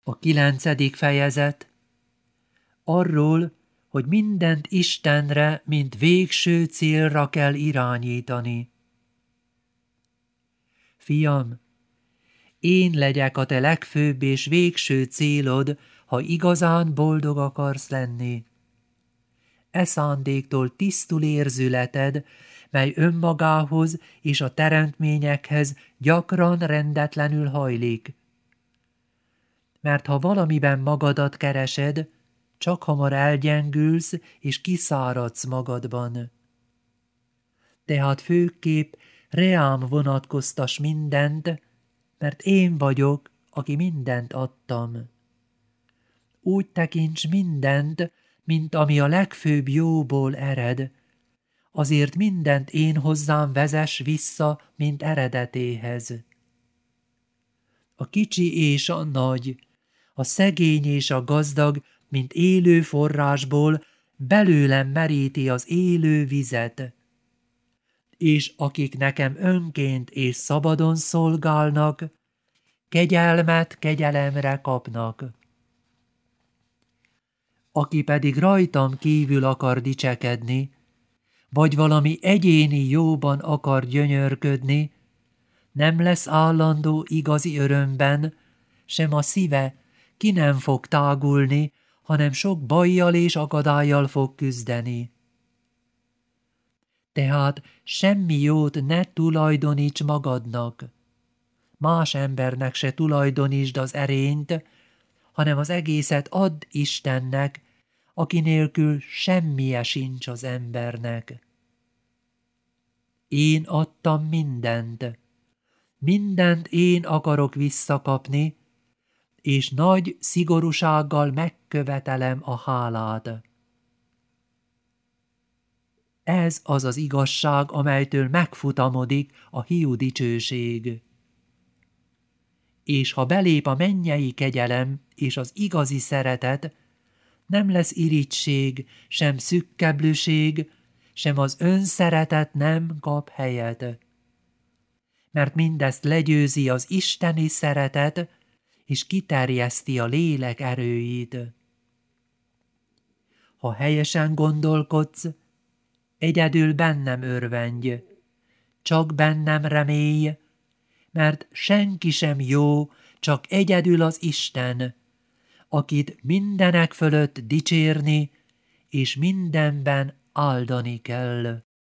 A 9. fejezet arról, hogy mindent Istenre, mint végső célra kell irányítani. Fiam, én legyek a te legfőbb és végső célod, ha igazán boldog akarsz lenni. E szándéktól tisztul érzületed, mely önmagához és a teremtményekhez gyakran rendetlenül hajlik. Mert ha valamiben magadat keresed, csak hamar elgyengülsz és kiszáradsz magadban. Tehát főképp reám vonatkoztass mindent, mert én vagyok, aki mindent adtam. Úgy tekints mindent, mint ami a legfőbb jóból ered, azért mindent én hozzám vezess vissza, mint eredetéhez. A kicsi és a nagy, a szegény és a gazdag, mint élő forrásból belőlem meríti az élő vizet. És akik nekem önként és szabadon szolgálnak, kegyelmet kegyelemre kapnak. Aki pedig rajtam kívül akar dicsekedni, vagy valami egyéni jóban akar gyönyörködni, nem lesz állandó igazi örömben, sem a szíve ki nem fog tágulni, hanem sok bajjal és akadállyal fog küzdeni. Tehát semmi jót ne tulajdoníts magadnak. Más embernek se tulajdonítsd az erényt, hanem az egészet add Istennek, aki nélkül semmije sincs az embernek. Én adtam mindent. Mindent én akarok visszakapni, és nagy szigorúsággal megkövetelem a hálát. Ez az az igazság, amelytől megfutamodik a hiú dicsőség. És ha belép a mennyei kegyelem és az igazi szeretet, nem lesz irigység, sem szükkeblőség, sem az önszeretet nem kap helyet. Mert mindezt legyőzi az isteni szeretet, és kiterjeszti a lélek erőit. Ha helyesen gondolkodsz, egyedül bennem örvendj, csak bennem remélj, mert senki sem jó, csak egyedül az Isten, akit mindenek fölött dicsérni, és mindenben áldani kell.